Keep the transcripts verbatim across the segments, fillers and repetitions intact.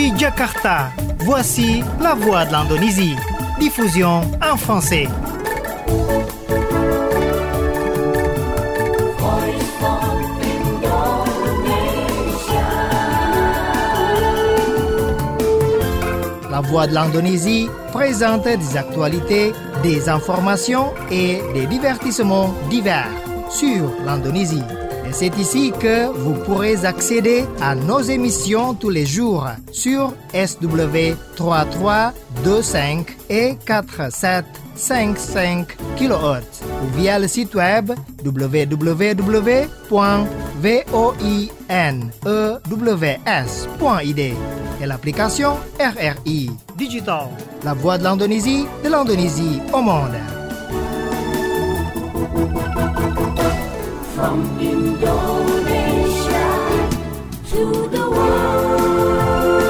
Depuis Jakarta, voici la voix de l'Indonésie. Diffusion en français. La voix de l'Indonésie présente des actualités, des informations et des divertissements divers sur l'Indonésie. Et c'est ici que vous pourrez accéder à nos émissions tous les jours sur S W trois trois deux cinq et quatre sept cinq cinq kilohertz ou via le site web w w w point voinews point i d et l'application R R I Digital, la voix de l'Indonésie, de l'Indonésie au monde. From Indonesia to the world.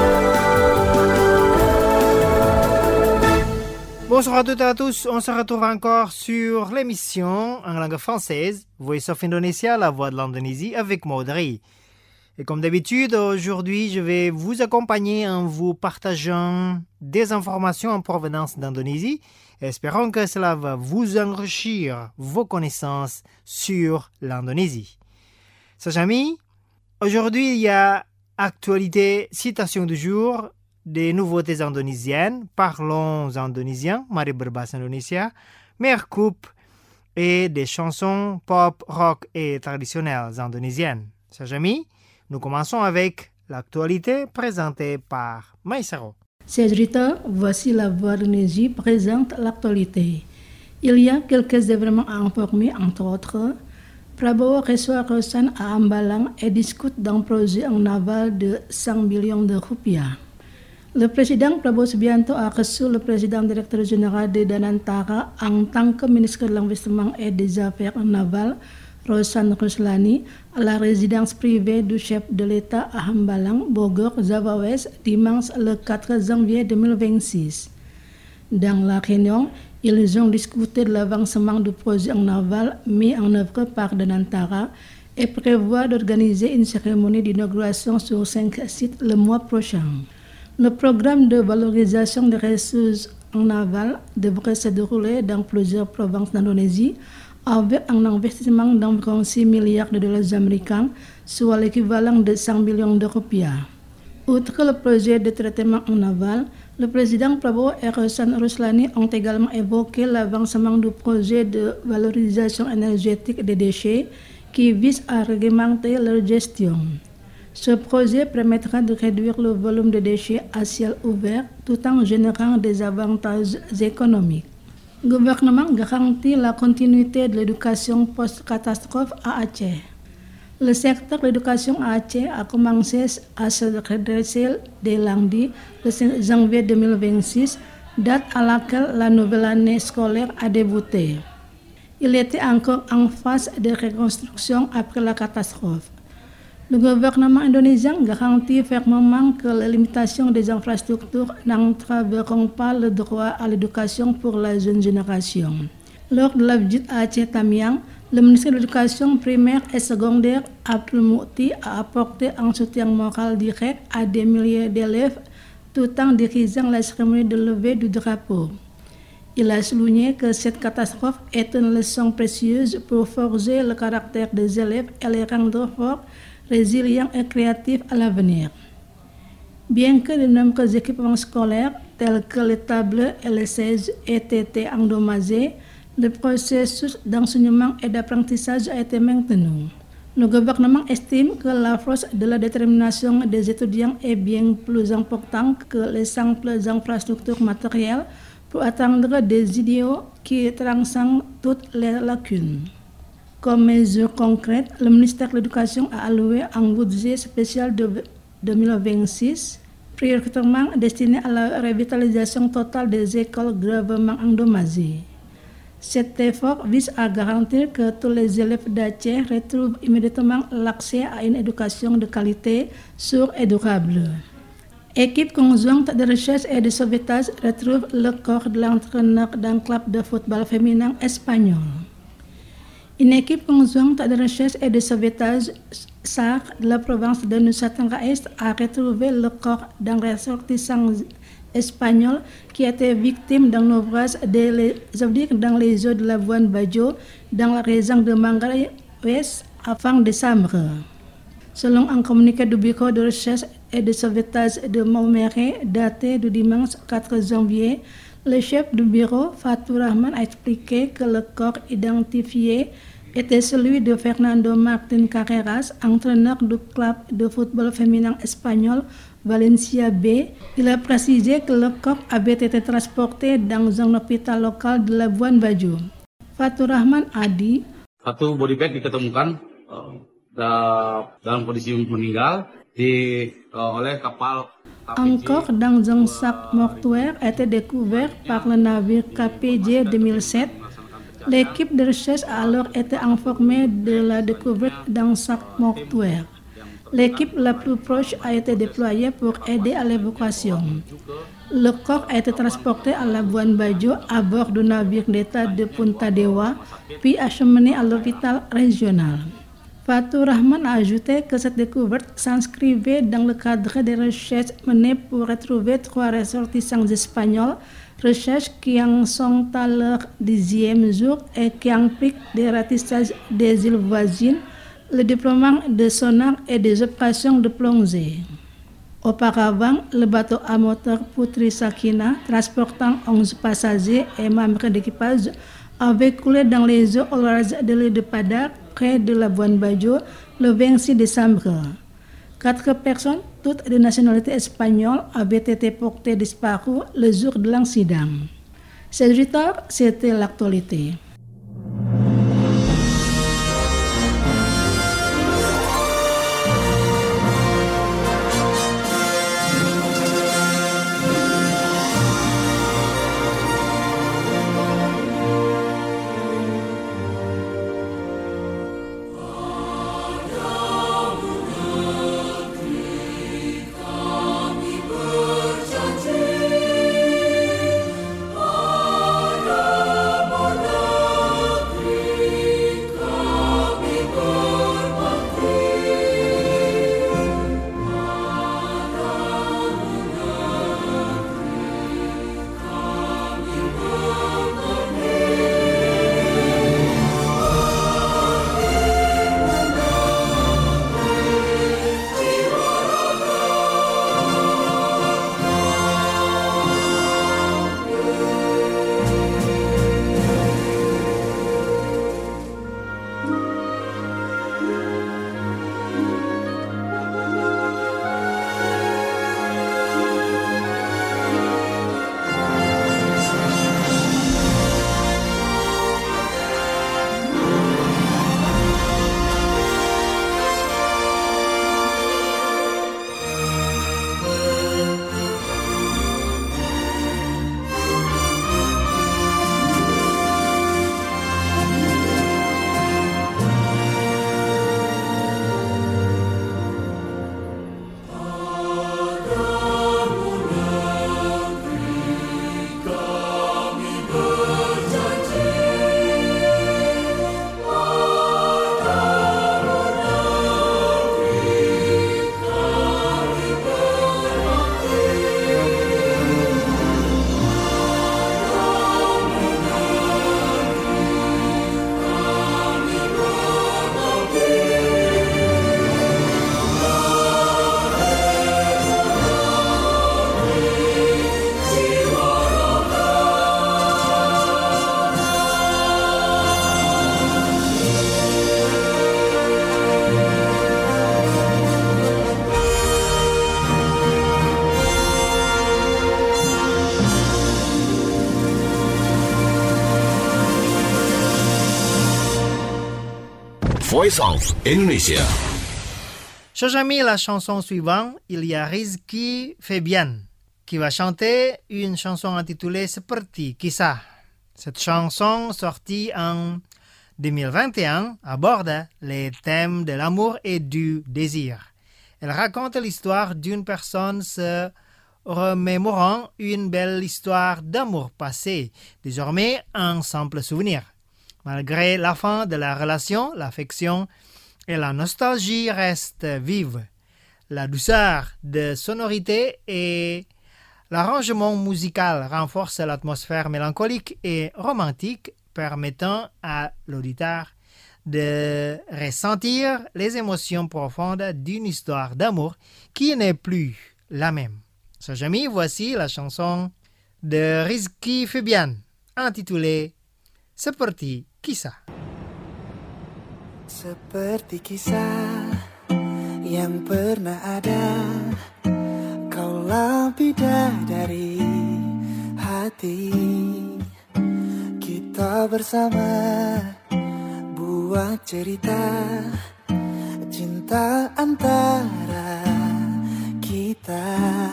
Bonsoir à toutes et à tous, on se retrouve encore sur l'émission en langue française Voice of Indonesia, la voix de l'Indonésie avec Maudry. Et comme d'habitude, aujourd'hui, je vais vous accompagner en vous partageant des informations en provenance d'Indonésie. Espérons que cela va vous enrichir vos connaissances sur l'Indonésie. Chers amis, aujourd'hui, il y a actualité, citation du jour, des nouveautés indonésiennes. Parlons indonésien, mari berbahasa Indonesia, meilleure coupe et des chansons pop, rock et traditionnelles indonésiennes. Chers amis, nous commençons avec l'actualité présentée par Maïsaro. C'est Rita, voici la voix d'Indonésie présente l'actualité. Il y a quelques événements à informer, entre autres. Prabowo reçoit Rosan à Hambalang et discute d'un projet en aval de cent millions de rupiah. Le président Prabowo Subianto a reçu le président directeur général de Danantara en tant que ministre de l'Investissement et des Affaires en aval, Rosan Ruslani, à la résidence privée du chef de l'État à Hambalang, Bogor, Java Ouest, dimanche le quatre janvier deux mille vingt-six. Dans la réunion, ils ont discuté de l'avancement du projet en aval mis en œuvre par Danantara et prévoient d'organiser une cérémonie d'inauguration sur cinq sites le mois prochain. Le programme de valorisation des ressources en aval devrait se dérouler dans plusieurs provinces d'Indonésie avec un investissement d'environ six milliards de dollars américains, soit l'équivalent de cent millions de rupiah. Outre le projet de traitement en aval, le président Prabowo et Rosan Ruslani ont également évoqué l'avancement du projet de valorisation énergétique des déchets qui vise à réglementer leur gestion. Ce projet permettra de réduire le volume de déchets à ciel ouvert tout en générant des avantages économiques. Le gouvernement garantit la continuité de l'éducation post-catastrophe à Aceh. Le secteur de l'éducation à Aceh a commencé à se redresser dès lundi, le cinq janvier deux mille vingt-six, date à laquelle la nouvelle année scolaire a débuté. Il était encore en phase de reconstruction après la catastrophe. Le gouvernement indonésien garantit fermement que les limitations des infrastructures n'entraveront pas le droit à l'éducation pour la jeune génération. Lors de la visite à Aceh Tamiang, le ministre de l'Éducation primaire et secondaire, Abdul Mukti, a apporté un soutien moral direct à des milliers d'élèves tout en dirigeant la cérémonie de levée du drapeau. Il a souligné que cette catastrophe est une leçon précieuse pour forger le caractère des élèves et les rendre forts, résilients et créatifs à l'avenir. Bien que de nombreux équipements scolaires tels que les tables et les sièges aient été endommagés, le processus d'enseignement et d'apprentissage a été maintenu. Le gouvernement estime que la force de la détermination des étudiants est bien plus importante que les simples infrastructures matérielles pour atteindre des idéaux qui transcendent toutes les lacunes. Comme mesure concrète, le ministère de l'Éducation a alloué un budget spécial de deux mille vingt-six, prioritairement destiné à la revitalisation totale des écoles gravement endommagées. Cet effort vise à garantir que tous les élèves d'Aceh retrouvent immédiatement l'accès à une éducation de qualité, sûre et durable. Équipe conjointe de recherche et de sauvetage retrouve le corps de l'entraîneur d'un club de football féminin espagnol. Une équipe conjointe de recherche et de sauvetage Sarre de la province de Nusa Tenggara Est a retrouvé le corps d'un ressortissant espagnol qui était victime d'un naufrage de les, dans les eaux de la Buan Bajo dans la région de Manggarai Ouest à fin décembre. Selon un communiqué du bureau de recherche et de sauvetage de Montmeret daté du dimanche quatre janvier, le chef du bureau, Fatou Rahman, a expliqué que le corps identifié était celui de Fernando Martín Carreras, entraîneur du club de football féminin espagnol Valencia B. Il a précisé que le corps avait été transporté dans un hôpital local de la Buan Bajo. Fatou Rahman a dit satu body bag diketemukan uh, da, dalam kondisi meninggal di, uh, oleh kapal K P J. Un corps dans un sac mortuaire a été découvert par le navire K P J deux mille sept. L'équipe de recherche a alors été informée de la découverte d'un sac mortuaire. L'équipe la plus proche a été déployée pour aider à l'évacuation. Le corps a été transporté à la Buan Bajo à bord du navire d'État de Punta Dewa, puis acheminé à l'hôpital régional. Fatou Rahman a ajouté que cette découverte s'inscrivait dans le cadre des recherches menées pour retrouver trois ressortissants espagnols, recherches qui en sont à leur dixième jour et qui impliquent des ratissages des îles voisines, le déploiement de sonars et des opérations de plongée. Auparavant, le bateau à moteur Putri Sakina, transportant onze passagers et membres d'équipage, avait coulé dans les eaux au large de l'île de Padar, près de la Buan Bajo, le vingt-six décembre. Quatre personnes, toutes de nationalité espagnole, avaient été portées disparues le jour de l'incident. Ces huit heures, c'était l'actualité. Voice of Indonesia. Chers amis, la chanson suivante, il y a Rizky Febian qui va chanter une chanson intitulée Seperti Kisah. Cette chanson, sortie en deux mille vingt et un, aborde les thèmes de l'amour et du désir. Elle raconte l'histoire d'une personne se remémorant une belle histoire d'amour passé, désormais un simple souvenir. Malgré la fin de la relation, l'affection et la nostalgie reste vive. La douceur de sonorité et l'arrangement musical renforcent l'atmosphère mélancolique et romantique, permettant à l'auditeur de ressentir les émotions profondes d'une histoire d'amour qui n'est plus la même. Chers amis, voici la chanson de Rizky Febian intitulée Seperti Kisah. Seperti kisah yang pernah ada, kaulah bidadari hati. Kita bersama buat cerita cinta antara kita.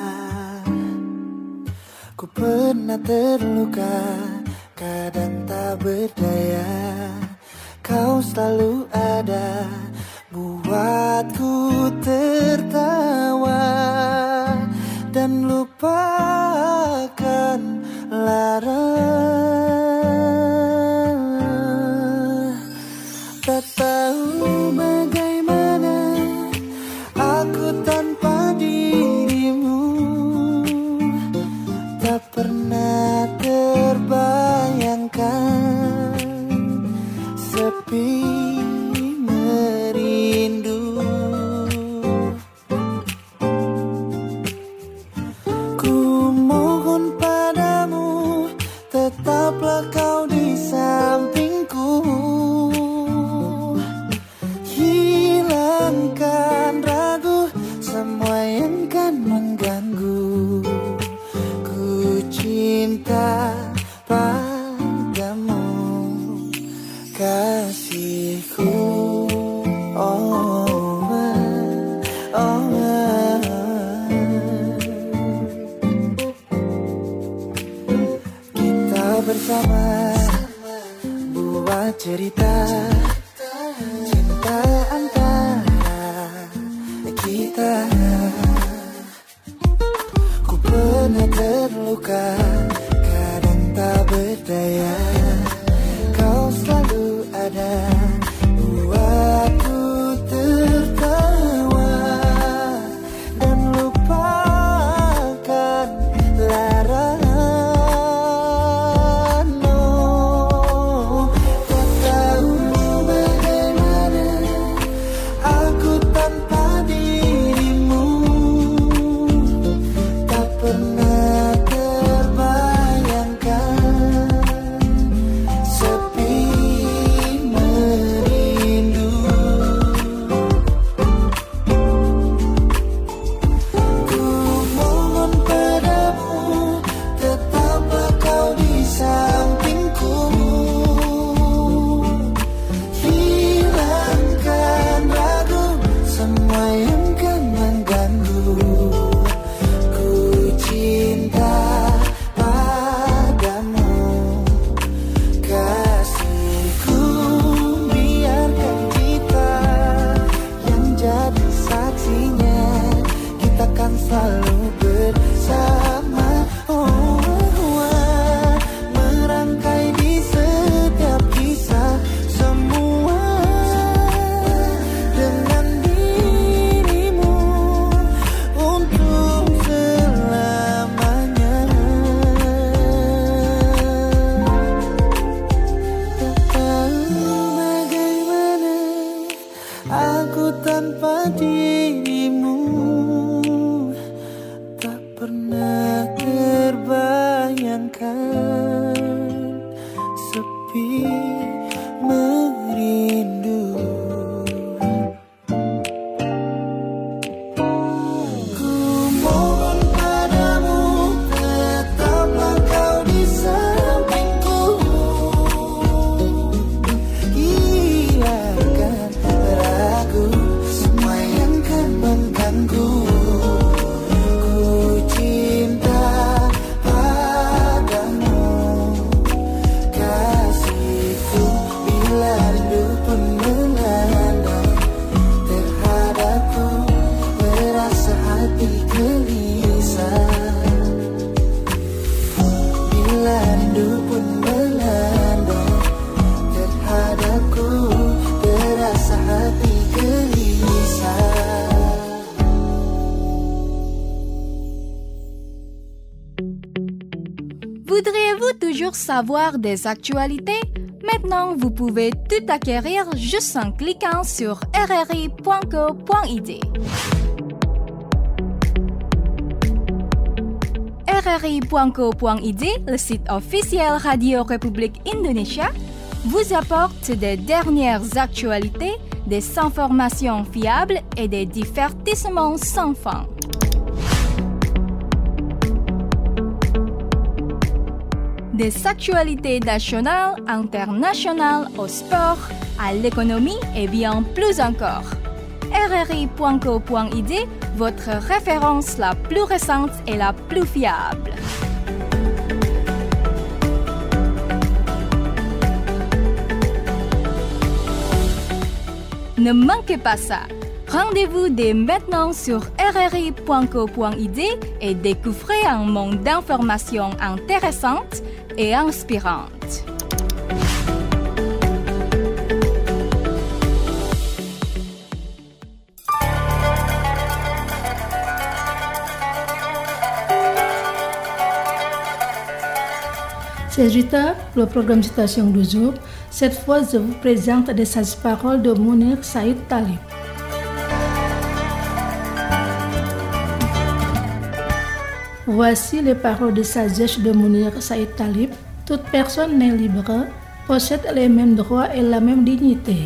Ku pernah terluka, kadang tak berdaya. Kau selalu ada buatku tertawa dan lupakan lara. Tak tahu bagaimana aku tanpa dirimu, tak pernah terbayangkan sepi merindu. Ku mohon padamu, tetaplah kau di sampingku. Hilangkan ragu semua yang kan mengganggu. Ku cinta padamu, kasihku. Oh, oh, oh. Kita bersama buat cerita cinta antara kita. Ku pernah terluka, kadang tak berdaya. Kau selalu ada buatku tertawa dan lupakan lara. No, tak tahu bagaimana aku tanpa dirimu, tak pernah terbayangkan sepi merindu. Ku mohon padamu, tetaplah kau di sampingku. Hilangkan ragu semua yang kan mengganggu. Ku cinta padamu, kasihku. Biarkan kita yang jadi saksinya, kita kan selalu bersama. Oh, wah, merangkai di setiap kisah semua dengan dirimu untuk selamanya. Tak tahu bagaimana aku tanpa dirimu, tak pernah terbayangkan sepi merindu. Ku mohon padamu, tetaplah kau di sampingku. Hilangkan ragu semua yang kan mengganggu. Ku cinta padamu, kasihku. toujours savoir des actualités? Maintenant, vous pouvez tout acquérir juste en cliquant sur r r i point co point i d. r r i point co point i d, le site officiel Radio République Indonésia, vous apporte des dernières actualités, des informations fiables et des divertissements sans fin. Des actualités nationales, internationales, au sport, à l'économie et bien plus encore. r r i point co point i d, votre référence la plus récente et la plus fiable. Ne manquez pas ça. Rendez-vous dès maintenant sur r r i point co point i d et découvrez un monde d'informations intéressantes et inspirantes. C'est Rita, le programme Citation du jour. Cette fois, je vous présente des sages-paroles de Munir Said Talib. Voici les paroles de sagesse de Munir Said Talib. Toute personne née libre possède les mêmes droits et la même dignité.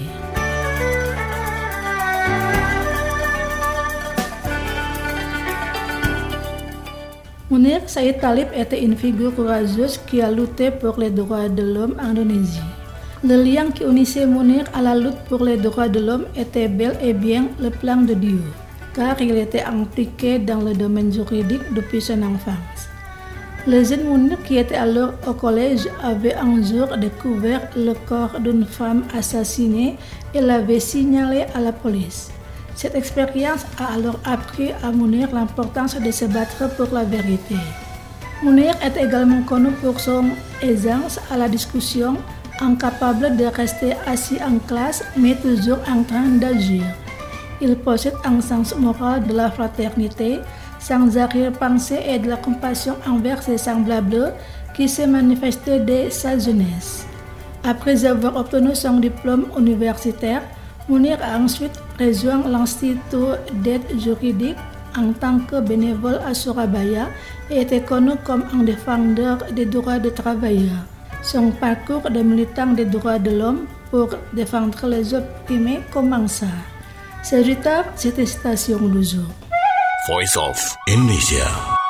Munir Said Talib était une figure courageuse qui a lutté pour les droits de l'homme en Indonésie. Le lien qui unissait Munir à la lutte pour les droits de l'homme était bel et bien le plan de Dieu, car il était impliqué dans le domaine juridique depuis son enfance. Le jeune Munir, qui était alors au collège, avait un jour découvert le corps d'une femme assassinée et l'avait signalé à la police. Cette expérience a alors appris à Munir l'importance de se battre pour la vérité. Munir est également connu pour son aisance à la discussion, incapable de rester assis en classe, mais toujours en train d'agir. Il possède un sens moral de la fraternité, sans arrière-pensée et de la compassion envers ses semblables qui s'est manifesté dès sa jeunesse. Après avoir obtenu son diplôme universitaire, Munir a ensuite rejoint l'Institut d'aide juridique en tant que bénévole à Surabaya et était connu comme un défenseur des droits des travailleurs. Son parcours de militant des droits de l'homme pour défendre les opprimés commença. C'est Rita, c'était Citation du jour. Voice of Indonesia.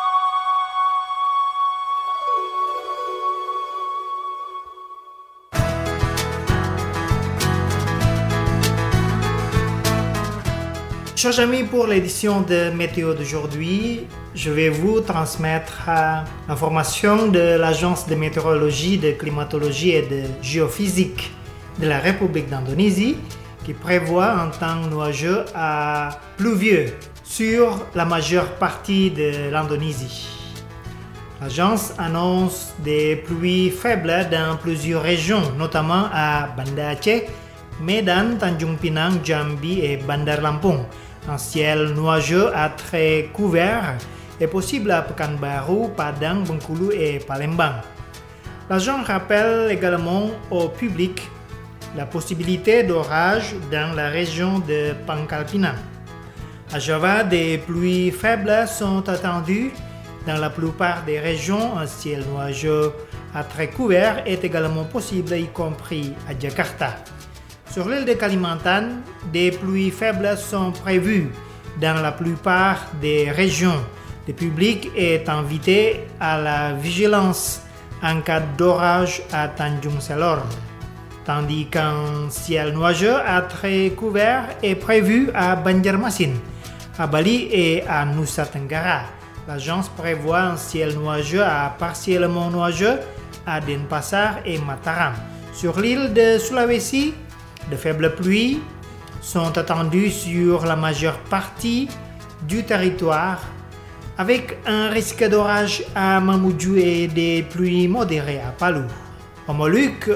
Chers amis, pour l'édition de Météo d'aujourd'hui, je vais vous transmettre euh, l'information de l'Agence de météorologie, de climatologie et de géophysique de la République d'Indonésie qui prévoit un temps nuageux à pluvieux sur la majeure partie de l'Indonésie. L'agence annonce des pluies faibles dans plusieurs régions, notamment à Banda Aceh, Medan, Tanjung Pinang, Jambi et Bandar Lampung. Un ciel nuageux à très couvert est possible à Pekanbaru, Padang, Bengkulu et Palembang. L'agent rappelle également au public la possibilité d'orage dans la région de Pangkal Pinang. À Java, des pluies faibles sont attendues dans la plupart des régions. Un ciel nuageux à très couvert est également possible, y compris à Jakarta. Sur l'île de Kalimantan, des pluies faibles sont prévues dans la plupart des régions. Le public est invité à la vigilance en cas d'orage à Tanjung Selor, tandis qu'un ciel nuageux à très couvert est prévu à Banjarmasin, à Bali et à Nusa Tenggara. L'agence prévoit un ciel nuageux à partiellement nuageux à Denpasar et Mataram. Sur l'île de Sulawesi, de faibles pluies sont attendues sur la majeure partie du territoire, avec un risque d'orage à Mamuju et des pluies modérées à Palu. Aux Moluques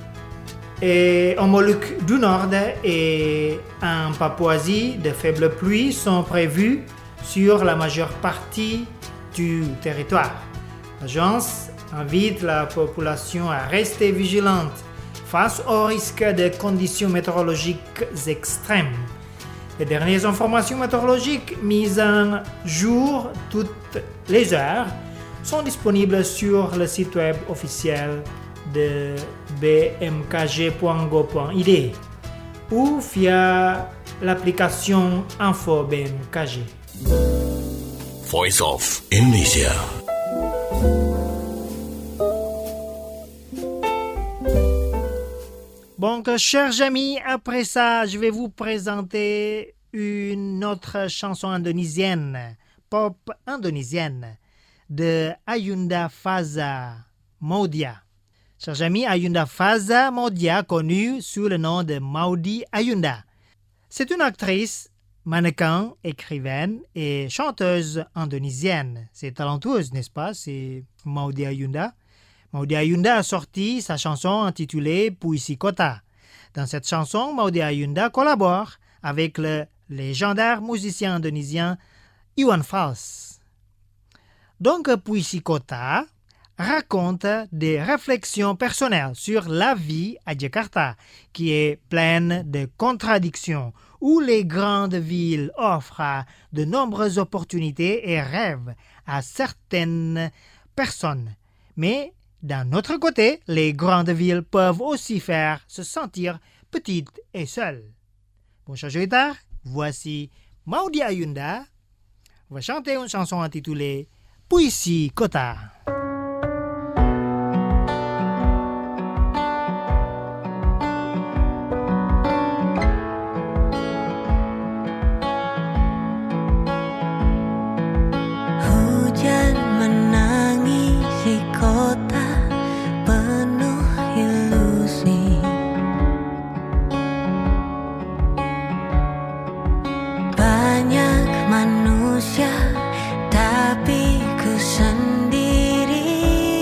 et aux Moluques du Nord et en Papouasie, de faibles pluies sont prévues sur la majeure partie du territoire. L'agence invite la population à rester vigilante face au risque de conditions météorologiques extrêmes. Les dernières informations météorologiques mises en jour toutes les heures sont disponibles sur le site web officiel de b m k g point go point i d ou via l'application Info B M K G. Voice of Indonesia. Donc, chers amis, après ça, je vais vous présenter une autre chanson indonésienne, pop indonésienne, de Ayunda Faza Maudia. Chers amis, Ayunda Faza Maudia, connue sous le nom de Maudi Ayunda. C'est une actrice, mannequin, écrivaine et chanteuse indonésienne. C'est talentueuse, n'est-ce pas? C'est Maudi Ayunda. Maudi Ayunda a sorti sa chanson intitulée Puisi Kota. Dans cette chanson, Maudi Ayunda collabore avec le légendaire musicien indonésien Iwan Fals. Donc, Puisi Kota raconte des réflexions personnelles sur la vie à Jakarta, qui est pleine de contradictions, où les grandes villes offrent de nombreuses opportunités et rêves à certaines personnes. Mais d'un autre côté, les grandes villes peuvent aussi faire se sentir petites et seules. Bon, chers auditeurs, voici Maudi Ayunda. On va chanter une chanson intitulée Puisi Kota. Hujan menangisi kota penuh ilusi. Banyak manusia, tapi ku sendiri.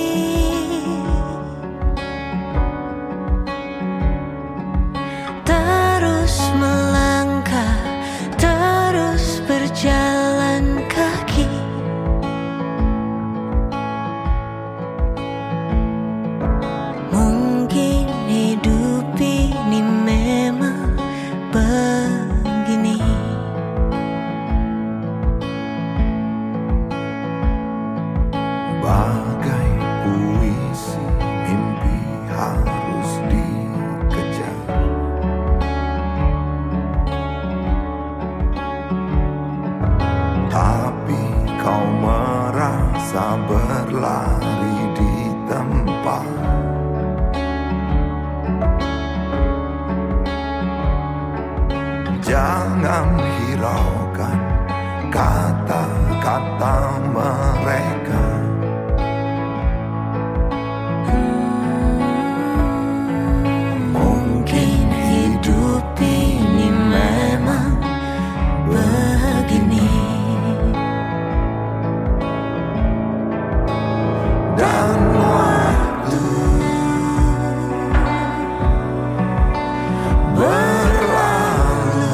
Terus melangkah, terus berjalan kaki. Mungkin hidup ini memang begini. Bagai puisi, mimpi harus dikejar. Tapi kau merasa berlari di tempat. Jangan hiraukan kata-kata mereka. Mungkin hidup ini memang begini. Dan waktu berlalu,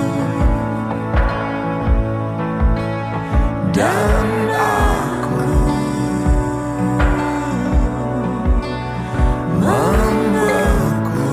dan aku membeku.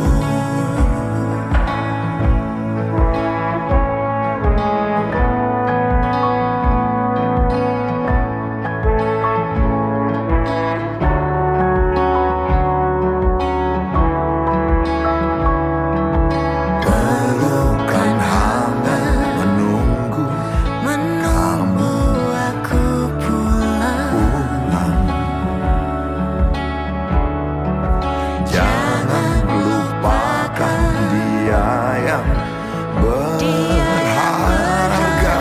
Pelukan hangat menunggu Menunggu aku pulang. pulang. Jangan lupakan dia yang berharga.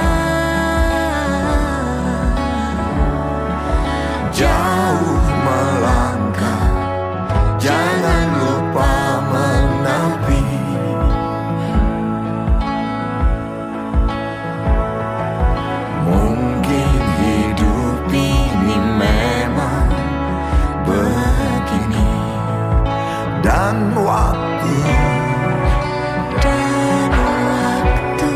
Jauh melangkah, jangan lupa menepi. Mungkin hidup ini memang begini. Dan waktu Dan waktu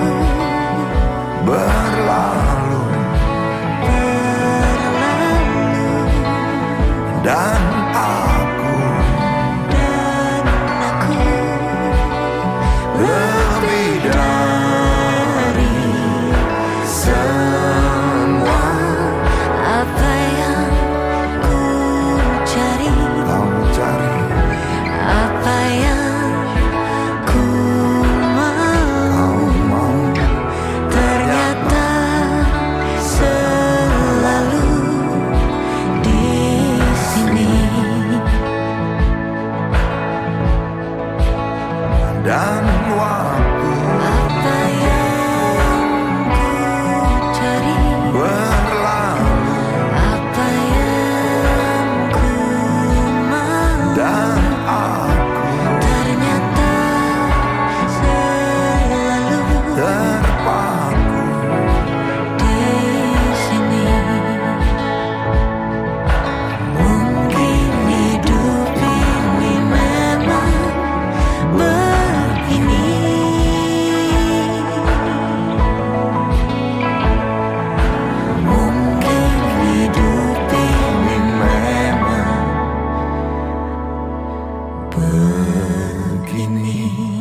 berlalu, berlalu, dan waktu Apa yang ku cari, berlalu apa yang ku mau, dan aku ternyata selalu terpaku di sini. Mungkin hidup ini memang begini. Mungkin hidup ini memang begini.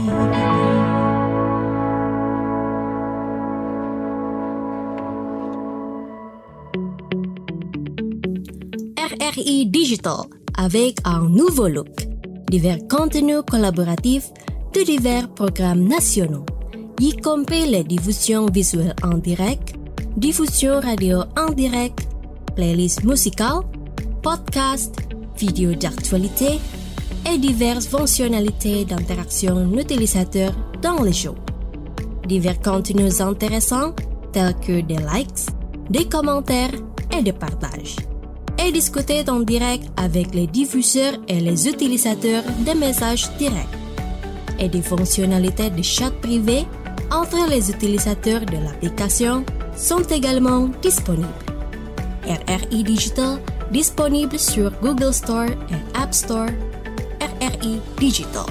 R R I Digital, avec un nouveau look, divers contenus collaboratifs de divers programmes nationaux, y compris les diffusions visuelles en direct, diffusion radio en direct, playlists musicales, podcasts, vidéos d'actualité et diverses fonctionnalités d'interaction utilisateur dans les shows. Divers contenus intéressants tels que des likes, des commentaires et des partages. Et discuter en direct avec les diffuseurs et les utilisateurs des messages directs. Et des fonctionnalités de chat privé entre les utilisateurs de l'application sont également disponibles. R R I Digital disponible sur Google Store et App Store. R R I Digital.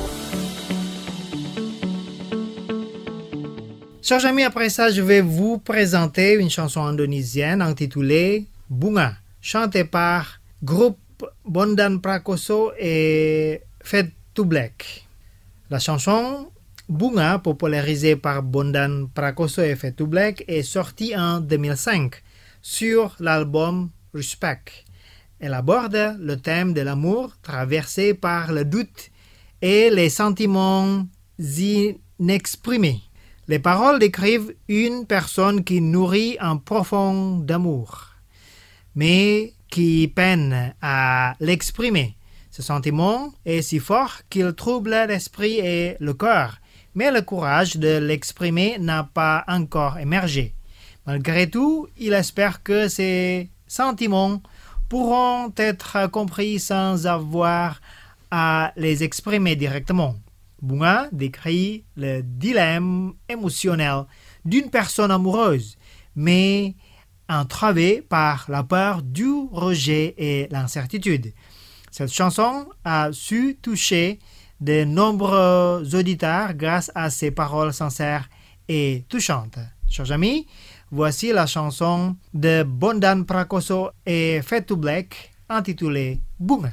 Chers amis, après ça, je vais vous présenter une chanson indonésienne intitulée Bunga, chantée par groupe Bondan Prakoso et Fade to Black. La chanson Bunga, popularisée par Bondan Prakoso et Fade to Black, est sortie en deux mille cinq sur l'album Respect. Elle aborde le thème de l'amour traversé par le doute et les sentiments inexprimés. Les paroles décrivent une personne qui nourrit un profond amour, mais qui peine à l'exprimer. Ce sentiment est si fort qu'il trouble l'esprit et le cœur, mais le courage de l'exprimer n'a pas encore émergé. Malgré tout, il espère que ces sentiments pourront être compris sans avoir à les exprimer directement. Bunga décrit le dilemme émotionnel d'une personne amoureuse, mais entravée par la peur du rejet et l'incertitude. Cette chanson a su toucher de nombreux auditeurs grâce à ses paroles sincères et touchantes. Chers amis, voici la chanson de Bondan Prakoso et Fade to Black intitulée Bunga.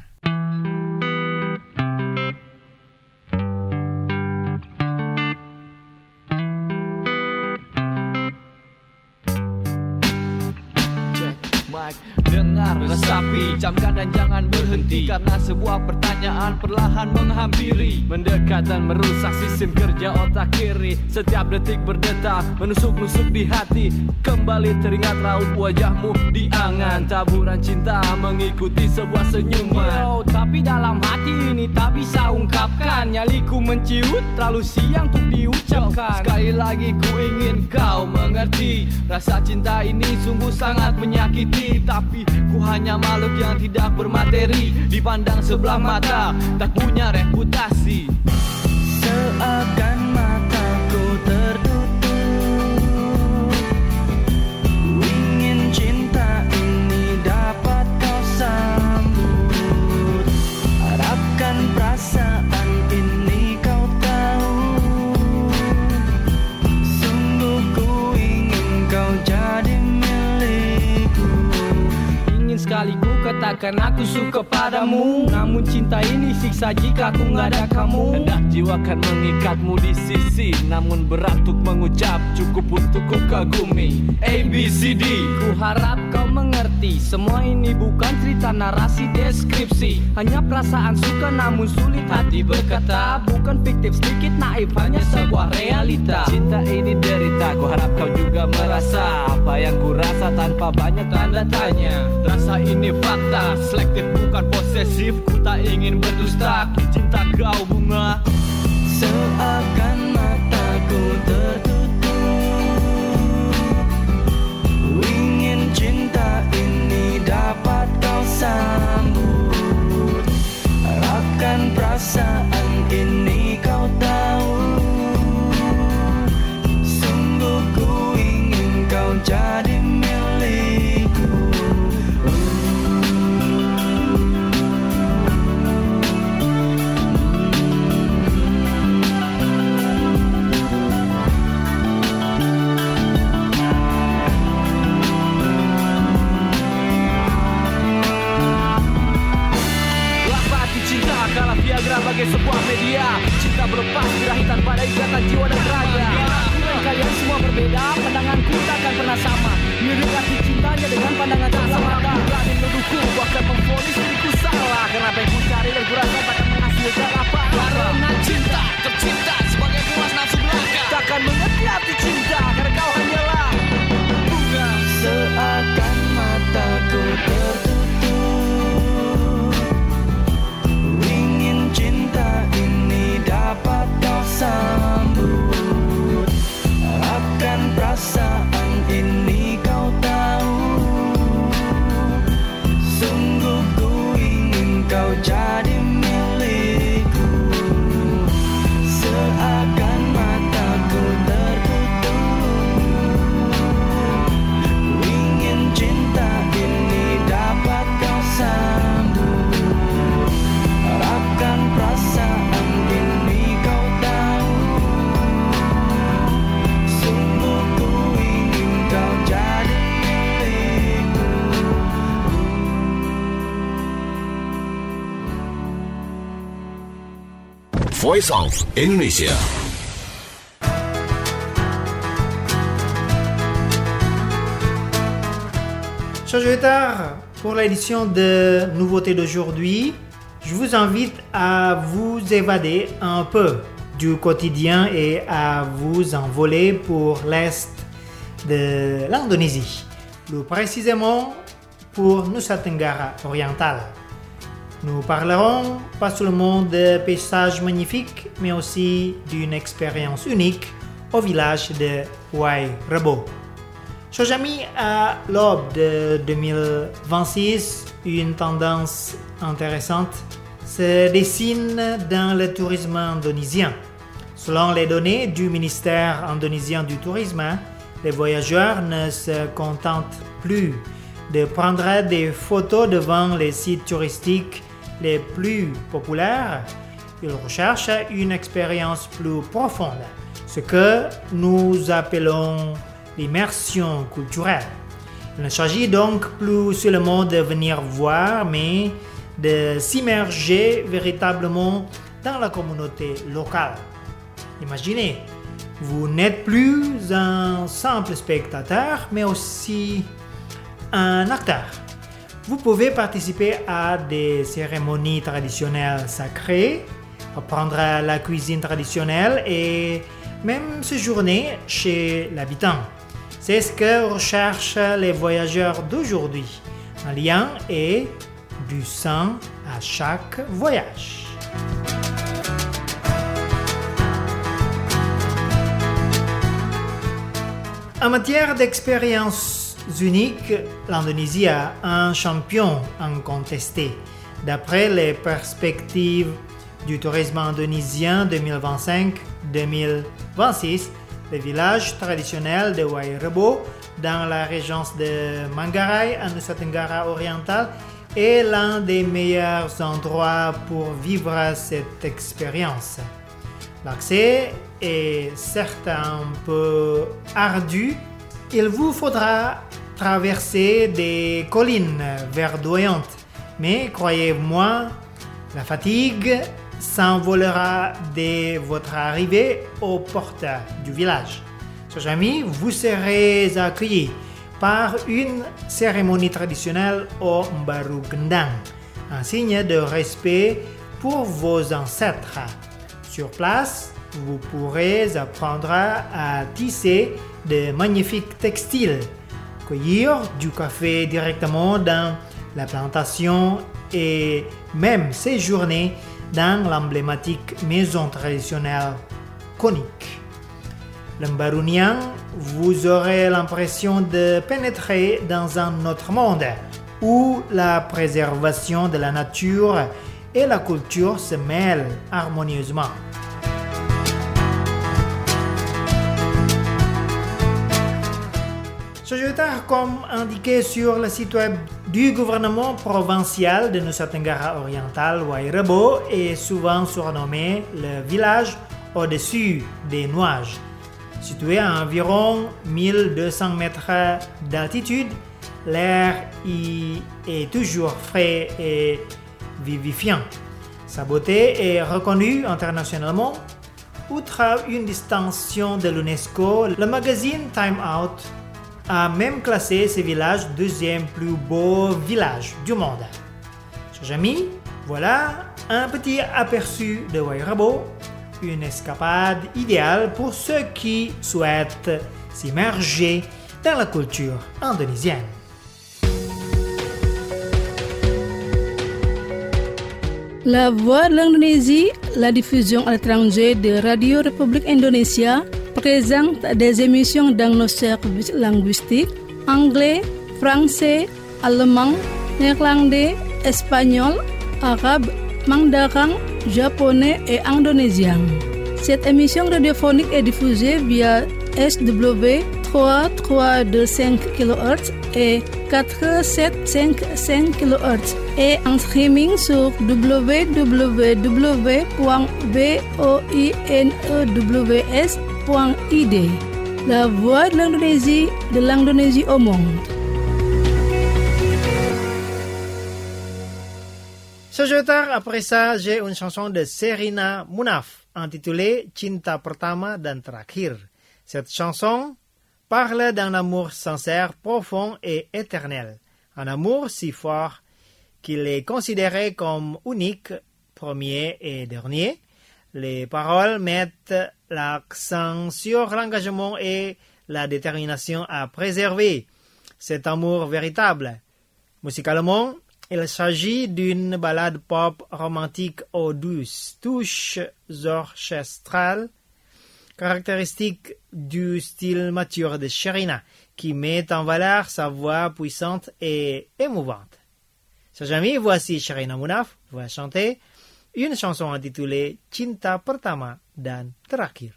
Dengar resapi, camkan dan jangan berhenti, karena sebuah pertanyaan perlahan menghampiri, mendekat dan merusak sistem kerja otak kiri. Setiap detik berdetak, menusuk-nusuk di hati. Kembali teringat raut wajahmu di angan, taburan cinta mengikuti sebuah senyuman. Yo, tapi dalam hati ini tak bisa ungkapkan. Nyaliku menciut, terlalu siang untuk diucapkan. Sekali lagi ku ingin kau mengerti, rasa cinta ini sungguh sangat menyakiti. Tapi ku hanya makhluk yang tidak bermateri, dipandang sebelah mata, tak punya reputasi. Seakan mataku tertutup, ku ingin cinta ini dapat kau sambut. Harapkan perasaan ini kau tahu, sungguh ku ingin kau jadi milikku. Ingin sekali ku katakan aku suka padamu, namun cinta ini siksa jika aku nggak ada kamu. Hendak jiwa kan mengikatmu di sisi, namun berat untuk mengucap, cukup untuk ku kagumi. A B C D, ku harap kau mengerti, semua ini bukan cerita narasi deskripsi, hanya perasaan suka namun sulit hati berkata. Bukan fiktif sedikit naif, hanya sebuah realita. Cinta ini derita, ku harap kau juga merasa apa yang ku rasa tanpa banyak tanda tanya. Rasa ini fakta, selektif bukan posesif, ku tak ingin berdusta, ku cinta kau bunga. So seakan mataku tertutup. Ingin cinta ini dapat kau sambut. Harapkan perasaan ini kau tahu. Sungguh ku ingin kau jadi milikku. Kalah Viagra bagai sebuah media. Cinta berlepas birahi tanpa ada ikatan jiwa dan raga. Aku dan kalian semua berbeda, pandanganku takkan pernah sama. Mirip hati cintanya dengan pandangan tak sama. Berani menuduhku, bahkan memvonis diriku salah. Karena apa yang ku cari dan ku rasa takkan menghasilkan apa. Karena cinta, tercinta sebagai puas nafsu belaka. Takkan mengerti arti cinta, karena kau hanyalah bunga. Seakan mataku tertutup. Cinta ini dapat kau sambut. Harapkan perasaan ini kau tahu. Sungguh ku ingin kau jadi milikku. Seakan mataku tertutup. Ingin cinta ini dapat kau sambut. Harapkan perasaan ini kau tahu. Sungguh ku ingin kau jadi milikku. Voice of Indonesia. Chers auditeurs, pour l'édition de Nouveautés d'aujourd'hui, je vous invite à vous évader un peu du quotidien et à vous envoler pour l'est de l'Indonésie, plus précisément pour Nusa Tenggara oriental. Nous parlerons pas seulement de paysages magnifiques, mais aussi d'une expérience unique au village de Wairebo. Chers amis, à l'aube de deux mille vingt-six, une tendance intéressante se dessine dans le tourisme indonésien. Selon les données du ministère indonésien du tourisme, les voyageurs ne se contentent plus de prendre des photos devant les sites touristiques les plus populaires. Ils recherchent une expérience plus profonde, ce que nous appelons l'immersion culturelle. Il ne s'agit donc plus seulement de venir voir, mais de s'immerger véritablement dans la communauté locale. Imaginez, vous n'êtes plus un simple spectateur, mais aussi un acteur. Vous pouvez participer à des cérémonies traditionnelles sacrées, apprendre la cuisine traditionnelle et même séjourner chez l'habitant. C'est ce que recherchent les voyageurs d'aujourd'hui. Un lien et du sens à chaque voyage. En matière d'expériences uniques, l'Indonésie a un champion incontesté. D'après les perspectives du tourisme indonésien deux mille vingt-cinq deux mille vingt-six, le village traditionnel de Wairebo dans la région de Manggarai, à Nusa Tenggara oriental, est l'un des meilleurs endroits pour vivre cette expérience. L'accès est certes un peu ardu. Il vous faudra traverser des collines verdoyantes, mais croyez-moi, la fatigue s'envolera dès votre arrivée aux portes du village. Chers amis, vous serez accueillis par une cérémonie traditionnelle au Mbaru Gendang, un signe de respect pour vos ancêtres. Sur place, vous pourrez apprendre à tisser de magnifiques textiles, cueillir du café directement dans la plantation et même séjourner dans l'emblématique maison traditionnelle conique. L'Mbarunian, vous aurez l'impression de pénétrer dans un autre monde où la préservation de la nature et la culture se mêlent harmonieusement. Sejotar, comme indiqué sur le site web du gouvernement provincial de Nusa Tenggara Oriental, Wairebo est souvent surnommé le village au-dessus des nuages. Situé à environ mille deux cents mètres d'altitude, l'air y est toujours frais et vivifiant. Sa beauté est reconnue internationalement. Outre une distinction de l'UNESCO, le magazine Time Out a même classé ce village deuxième plus beau village du monde. Chers amis, voilà un petit aperçu de Wairebo, une escapade idéale pour ceux qui souhaitent s'immerger dans la culture indonésienne. La Voix de l'Indonésie, la diffusion à l'étranger de Radio République Indonésia, présente des émissions dans nos services linguistiques anglais, français, allemand, néerlandais, espagnol, arabe, mandarin, japonais et indonésien. Cette émission radiophonique est diffusée via S W trois trois deux cinq kilohertz et quatre sept cinq cinq kilohertz et en streaming sur w w w point voinews point i d. La Voix de l'Indonésie, de l'Indonésie au monde. Sejotar, après ça, j'ai une chanson de Sherina Munaf intitulée Cinta Pertama dan Terakhir. Cette chanson parle d'un amour sincère, profond et éternel. Un amour si fort qu'il est considéré comme unique, premier et dernier. Les paroles mettent l'accent sur l'engagement et la détermination à préserver cet amour véritable. Musicalement, il s'agit d'une ballade pop romantique aux douces touches orchestrales, caractéristique du style mature de Sherina, qui met en valeur sa voix puissante et émouvante. Chers amis, voici Sherina Munaf va chanter une chanson intitulée Cinta Pertama dan Terakhir.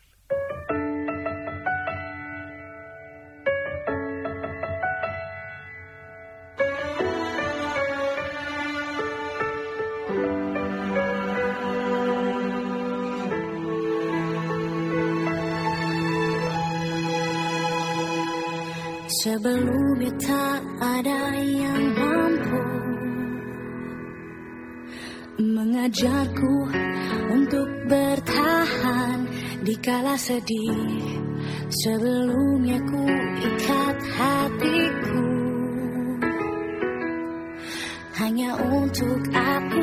Sebelumnya tak ada yang mampu mengajarku untuk bertahan di kala sedih. Sebelumnya ku ikat hatiku hanya untuk aku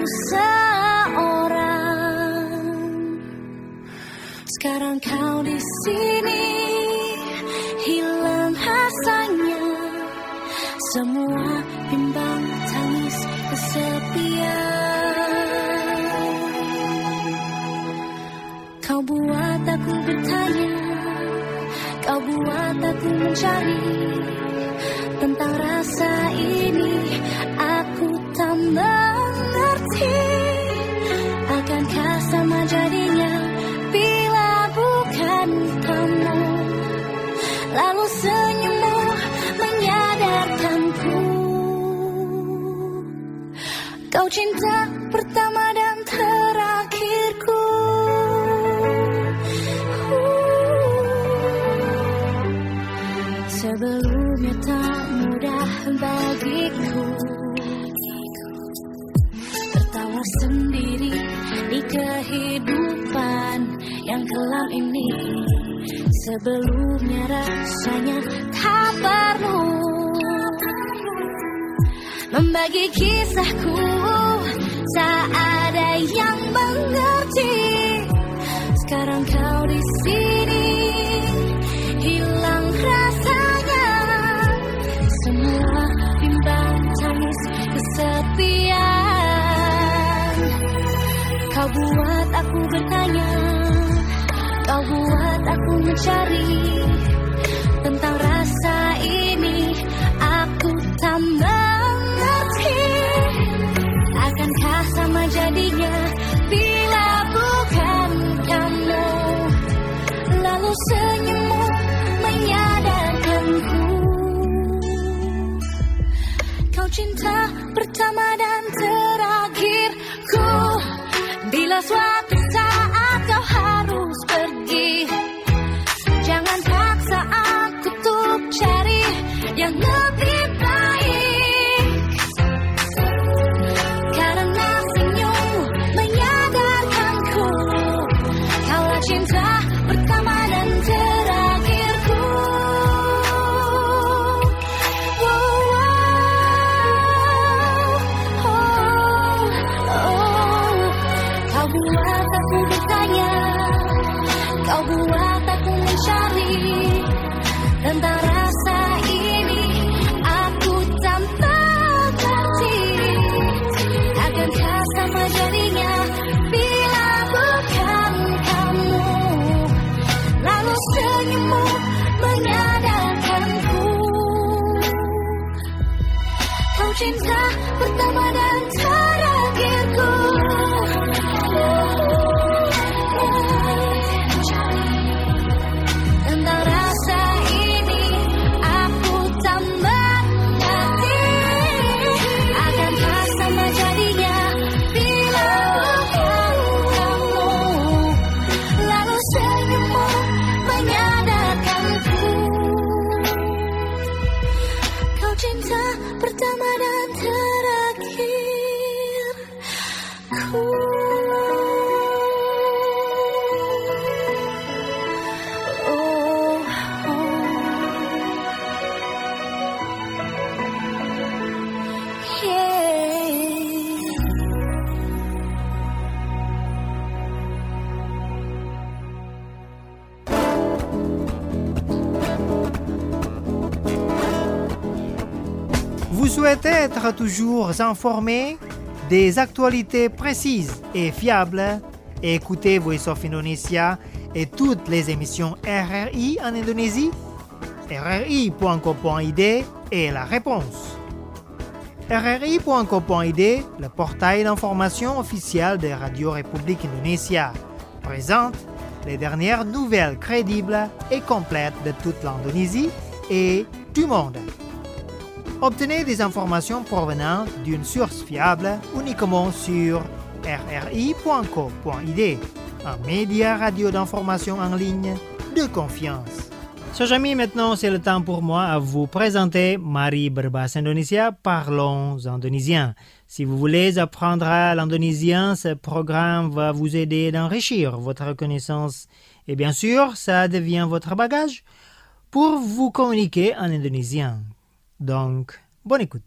seorang. Sekarang kau di sini hilang rasanya, semua bimbang tangis kesepian. Kau buat aku bertanya, kau buat aku mencari tentang rasa ini. Aku tak mengerti, akankah sama jadinya bila bukan kamu. Lalu senyummu menyadarkanku, kau cinta pertama dan terakhirku. Sebelumnya tak mudah bagiku tertawa sendiri di kehidupan yang kelam ini. Sebelumnya rasanya tak perlu membagi kisahku, tak ada yang mengerti. Sekarang kau di sini hilang rasanya, semua bimbang tangis kesepian. Kau buat aku bertanya, Kau buat aku mencari tentang rasa ini. Aku tak mengerti, akankah sama jadinya bila bukan kamu. Lalu senyummu menyadarkanku, kau cinta pertama dan terakhirku. Bila suatu saat kau harus pergi, jangan paksa aku untuk cari yang lebih baik. Karena senyummu menyadarkanku, kaulah cinta pertama dan terakhirku. Wow, wow, oh, oh. Kau buat aku bertanya, kau buat aku mencari tentang rasa ini. Aku tak mengerti, akankah sama jadinya bila bukan kamu. Lalu senyummu menyadarkanku, kau cinta pertama dan terakhirku. Tentang rasa ini aku tak mengerti, akankah sama jadinya bila bukan kamu. Lalu senyummu menyadarkanku, kau cinta pertama dan terakhirku. Vous souhaitez être toujours informé des actualités précises et fiables? Écoutez Voice of Indonesia et toutes les émissions R R I en Indonésie? R R I point co point I D est la réponse. R R I point co point I D, le portail d'information officiel de Radio République Indonésia, présente les dernières nouvelles crédibles et complètes de toute l'Indonésie et du monde. Obtenez des informations provenant d'une source fiable uniquement sur R R I point co point I D, un média radio d'information en ligne de confiance. Chers amis, maintenant c'est le temps pour moi à vous présenter Mari Berbahasa Indonesia, parlons indonésien. Si vous voulez apprendre l'indonésien, ce programme va vous aider d'enrichir votre connaissance et bien sûr, ça devient votre bagage pour vous communiquer en indonésien. Donc, bonne écoute.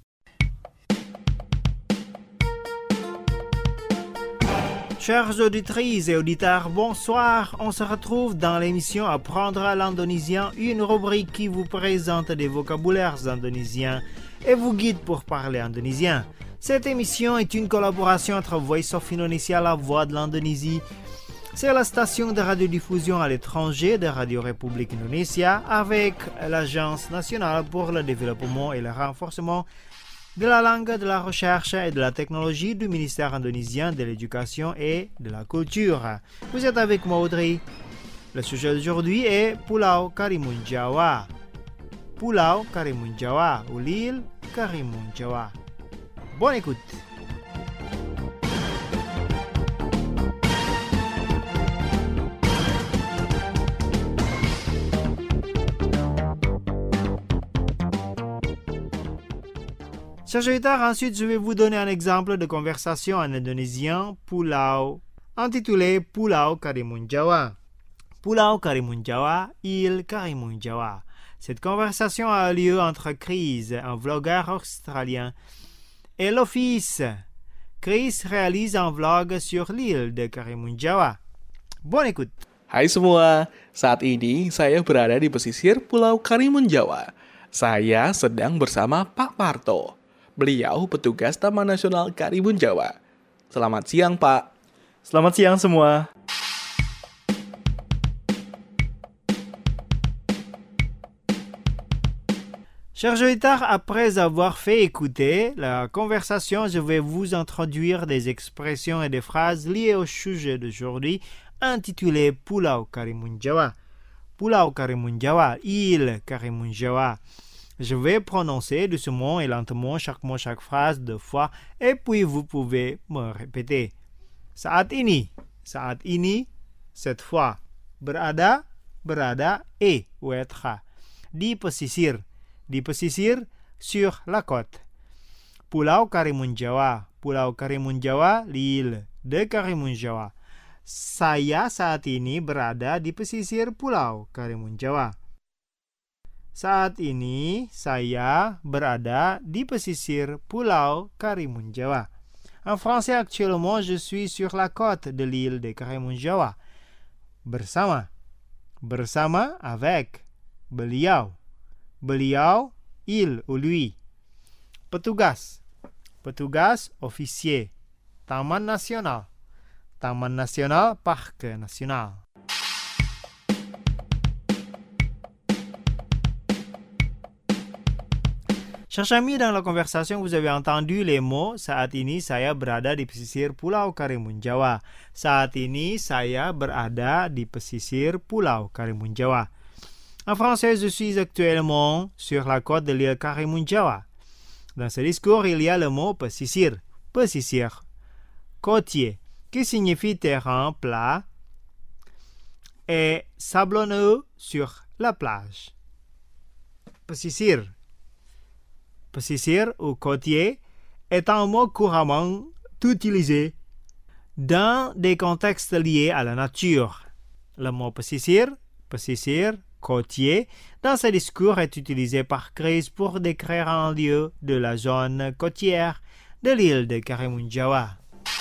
Chers auditrices et auditeurs, bonsoir. On se retrouve dans l'émission Apprendre l'indonésien, une rubrique qui vous présente des vocabulaires indonésiens et vous guide pour parler indonésien. Cette émission est une collaboration entre Voice of Indonesia, la voix de l'Indonésie. C'est la station de radiodiffusion à l'étranger de Radio République Indonesia avec l'Agence nationale pour le développement et le renforcement de la langue, de la recherche et de la technologie du ministère indonésien de l'éducation et de la culture. Vous êtes avec moi Audrey. Le sujet d'aujourd'hui est Pulau Karimun Jawa. Pulau Karimun Jawa ou l'île Karimun Jawa. Bonne écoute. Chers auditeurs, ensuite je vais vous donner un exemple de conversation en indonésien Pulau, intitulé Pulau Karimun Jawa. Pulau Karimun Jawa, île Karimun Jawa. Cette conversation a lieu entre Chris, un vlogueur australien, et l'Office. Chris réalise un vlog sur l'île de Karimun Jawa. Bonne écoute. Hai semua, saat ini saya berada di pesisir Pulau Karimun Jawa. Saya sedang bersama Pak Parto. Beliau petugas Taman Nasional Karimun Jawa. Selamat siang, Pak. Selamat siang semua. Chers auditeurs, après avoir fait écouter la conversation, je vais vous introduire des expressions et des phrases liées au sujet d'aujourd'hui intitulé Pulau Karimun Jawa. Pulau Karimun Jawa, île Karimun Jawa. Je vais prononcer doucement et lentement chaque mot, chaque phrase deux fois et puis vous pouvez me répéter. Saat ini, saat ini, cette fois. Berada, berada et ou être. Di pesisir, di pesisir sur la côte. Pulau Karimun Jawa, Pulau Karimun Jawa, l'île de Karimun Jawa. Saya saat ini berada di pesisir Pulau Karimun Jawa. Saat ini saya berada di pesisir Pulau Karimun Jawa. En français, actuellement, je suis sur la côte de l'île de Karimun Jawa. Bersama, bersama avec, beliau, beliau, il ou lui. Petugas, petugas, officier. Taman Nasional, Taman Nasional, Parc National. Chers amis, dans la conversation, vous avez entendu les mots saat ini saya berada di pesisir Pulau Karimun Jawa. Saat ini saya berada di pesisir Pulau Karimun Jawa. En français, je suis actuellement sur la côte de l'île Karimun Jawa. Dans ce discours, il y a le mot pesisir, pesisir, côtier, qui signifie terrain plat et sablonneux sur la plage. Pesisir. Pesisir ou côtier est un mot couramment utilisé dans des contextes liés à la nature. Le mot pesisir, pesisir, côtier, dans ce discours est utilisé par Chris pour décrire un lieu de la zone côtière de l'île de Karimun Jawa.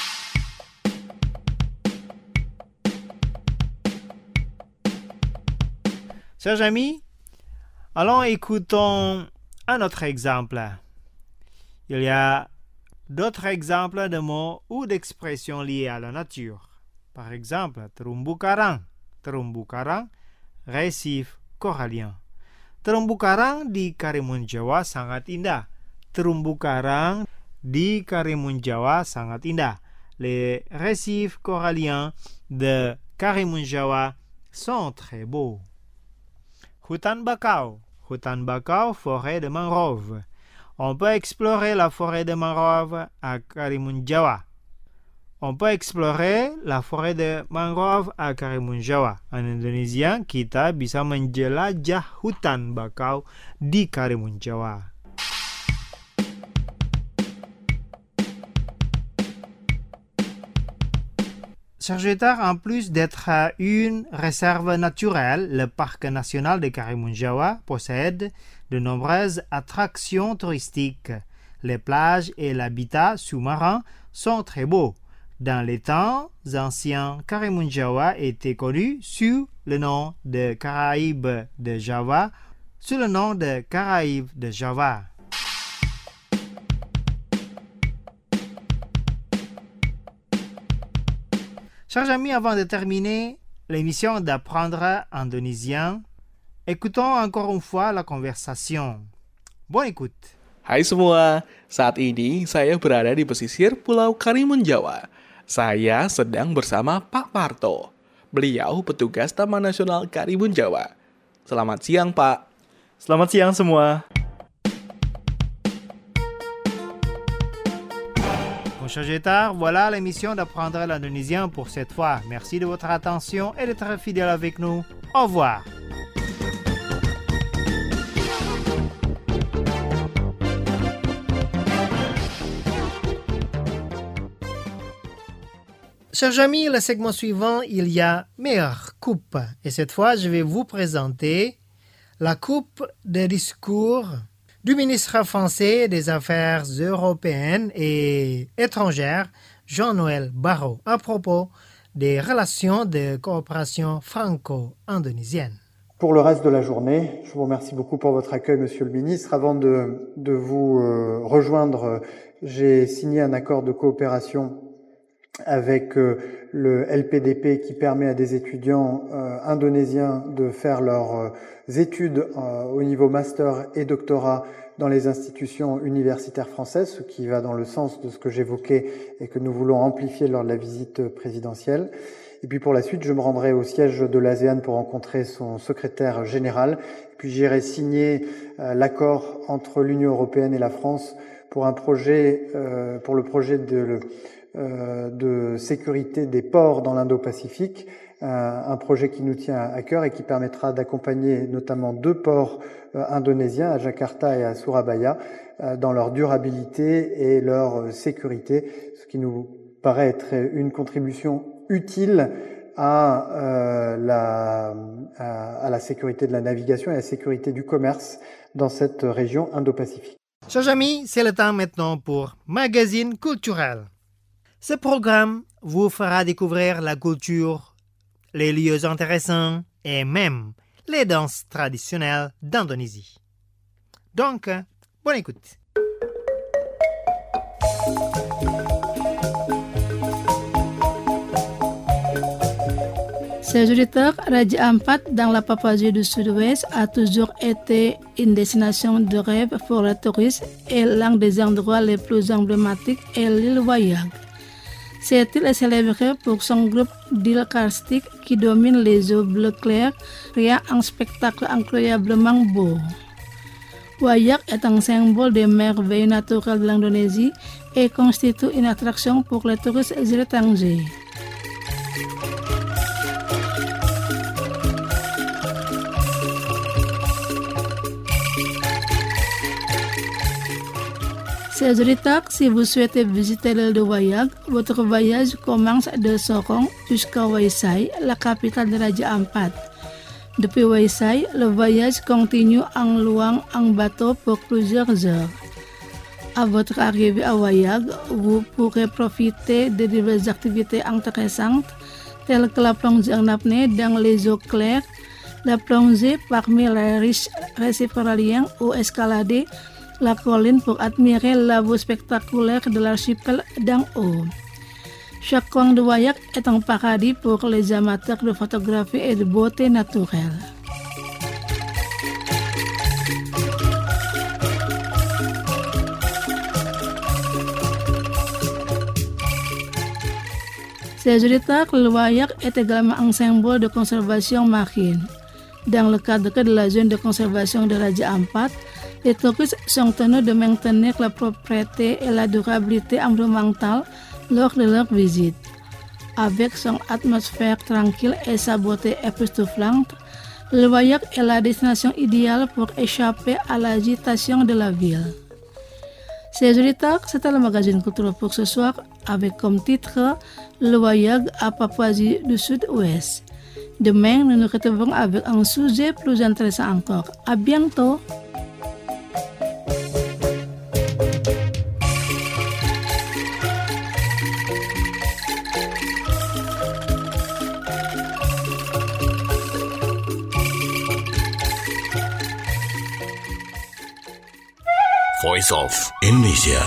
Chers amis, allons écoutons un autre exemple. Il y a d'autres exemples de mots ou d'expressions liées à la nature. Par exemple, terumbu karang, terumbu karang, récif corallien. Terumbu karang di Karimun Jawa sangat indah. Terumbu karang di Karimun Jawa sangat indah. Les récifs coralliens de Karimun Jawa sont très beaux. Hutan bakau. Hutan bakau, forêt de mangrove. On peut explorer la forêt de mangrove à Karimun Jawa. On peut explorer la forêt de mangrove à Karimun Jawa. En indonésien, kita bisa menjelajah hutan bakau di Karimun Jawa. Chers en plus d'être une réserve naturelle, le parc national de Karimun Jawa possède de nombreuses attractions touristiques. Les plages et l'habitat sous-marin sont très beaux. Dans les temps anciens, Karimun Jawa était connu sous le nom de Caraïbes de Java, sous le nom de Caraïbes de Java. Chers amis, avant de terminer l'émission d'apprendre indonésien, écoutons encore une fois la conversation. Bonne écoute. Hai semua, saat ini saya berada di pesisir Pulau Karimun Jawa. Saya sedang bersama Pak Parto. Beliau petugas Taman Nasional Karimun Jawa. Selamat siang, Pak. Selamat siang semua. Chers auditeurs, voilà l'émission d'apprendre l'indonésien pour cette fois. Merci de votre attention et d'être fidèle avec nous. Au revoir. Chers amis, le segment suivant, il y a meilleure coupe. Et cette fois, je vais vous présenter la coupe de discours du ministre français des Affaires européennes et étrangères, Jean-Noël Barrot, à propos des relations de coopération franco-indonésienne. Pour le reste de la journée, je vous remercie beaucoup pour votre accueil, Monsieur le Ministre. Avant de, de vous euh, rejoindre, j'ai signé un accord de coopération avec euh, le L P D P qui permet à des étudiants euh, indonésiens de faire leurs euh, études euh, au niveau master et doctorat dans les institutions universitaires françaises, ce qui va dans le sens de ce que j'évoquais et que nous voulons amplifier lors de la visite présidentielle. Et puis pour la suite, je me rendrai au siège de l'ASEAN pour rencontrer son secrétaire général. Et puis j'irai signer euh, l'accord entre l'Union européenne et la France pour un projet, euh, pour le projet de, euh, de sécurité des ports dans l'Indo-Pacifique, euh, un projet qui nous tient à cœur et qui permettra d'accompagner notamment deux ports euh, indonésiens, à Jakarta et à Surabaya, euh, dans leur durabilité et leur sécurité, ce qui nous paraît être une contribution utile à, euh, la, à, à la sécurité de la navigation et à la sécurité du commerce dans cette région Indo-Pacifique. Chers amis, c'est le temps maintenant pour Magazine culturel. Ce programme vous fera découvrir la culture, les lieux intéressants et même les danses traditionnelles d'Indonésie. Donc, bonne écoute. Chers auditeurs, Raja Ampat dans la Papouasie du Sud-Ouest a toujours été une destination de rêve pour les touristes et l'un des endroits les plus emblématiques est l'île Wayag. Cette île est célébrée pour son groupe d'îles karstiques qui domine les eaux bleu clair, créant un spectacle incroyablement beau. Wayag est un symbole des merveilles naturelles de l'Indonésie et constitue une attraction pour les touristes étrangers. Chers auditeurs, si vous souhaitez visiter l'île de Wayag, votre voyage commence de Sorong jusqu'à Waisai, la capitale de Raja Ampat. Depuis Waisai, le voyage continue en louant un bateau pour plusieurs heures. À votre arrivée à Wayag, vous pourrez profiter de diverses activités intéressantes, telles que la plongée en apnée dans les eaux claires, la plongée parmi les riches récifs coralliens ou escalader la colline pour admirer la vue spectaculaire de l'archipel d'en haut. Chaque coin de Wayag est un paradis pour les amateurs de photographie et de beauté naturelle. Chers auditeurs, le Wayag est également un symbole de conservation marine. Dans le cadre de la zone de conservation de Raja Ampat, les touristes sont tenus de maintenir la propreté et la durabilité environnementale lors de leur visite. Avec son atmosphère tranquille et sa beauté époustouflante, le Wayag est la destination idéale pour échapper à l'agitation de la ville. Chers auditeurs, c'était le magazine culturel pour ce soir avec comme titre Le Wayag à Papouasie du Sud-Ouest. Demain, nous nous retrouverons avec un sujet plus intéressant encore. À bientôt! Voice of Indonesia.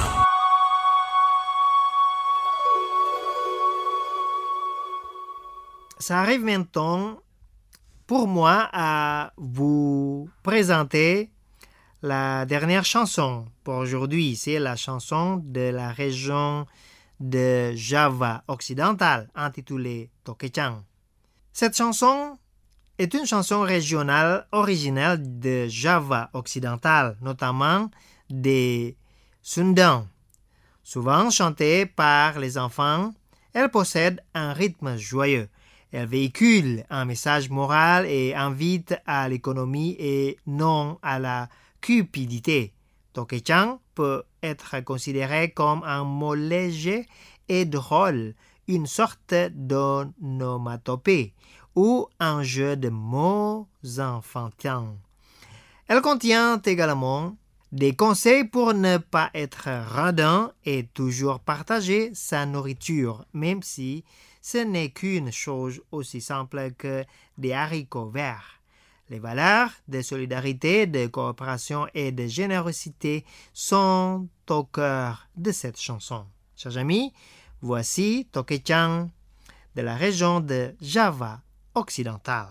Ça arrive maintenant pour moi à vous présenter la dernière chanson pour aujourd'hui. C'est la chanson de la région de Java occidentale intitulée Tokechang. Cette chanson est une chanson régionale originelle de Java occidentale, notamment des Sundang. Souvent chantée par les enfants, elle possède un rythme joyeux. Elle véhicule un message moral et invite à l'économie et non à la cupidité. Tokechang peut être considéré comme un mot léger et drôle, une sorte d'onomatopée ou un jeu de mots enfantins. Elle contient également des conseils pour ne pas être radin et toujours partager sa nourriture, même si ce n'est qu'une chose aussi simple que des haricots verts. Les valeurs de solidarité, de coopération et de générosité sont au cœur de cette chanson. Chers amis, voici Tokechang de la région de Java occidental.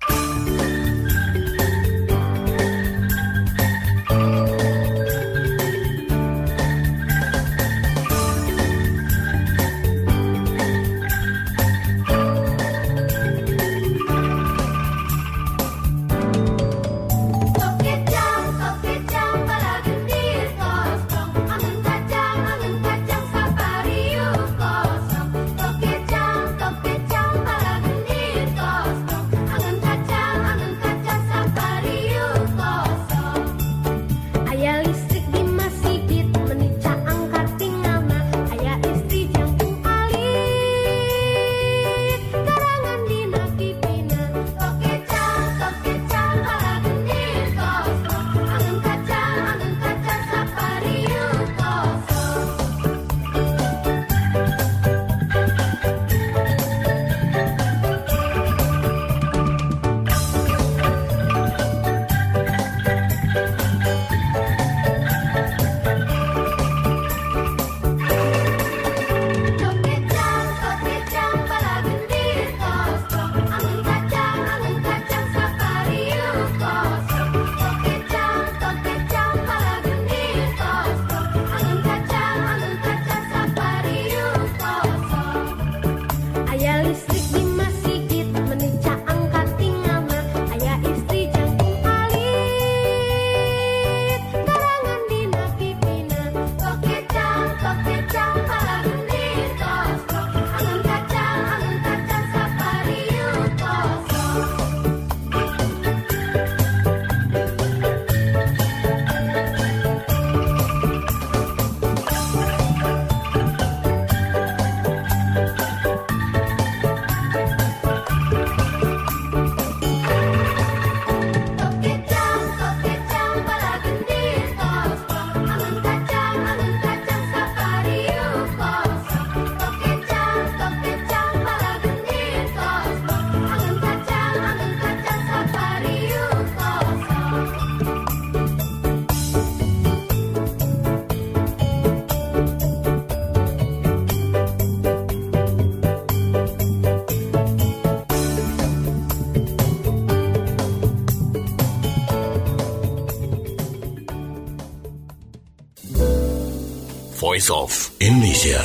Voice of Indonesia.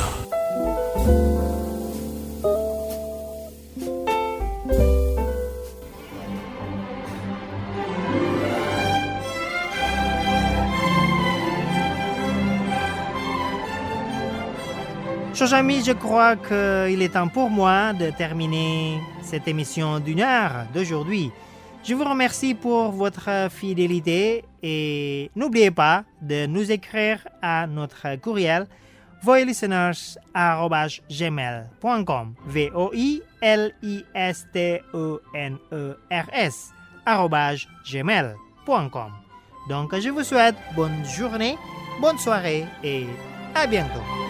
Chers amis, je crois qu'il est temps pour moi de terminer cette émission d'une heure d'aujourd'hui. Je vous remercie pour votre fidélité et n'oubliez pas de nous écrire à notre courriel voilisteners arobase gmail point com v o i l i s t e n e r s arobase gmail point com. Donc je vous souhaite bonne journée, bonne soirée et à bientôt.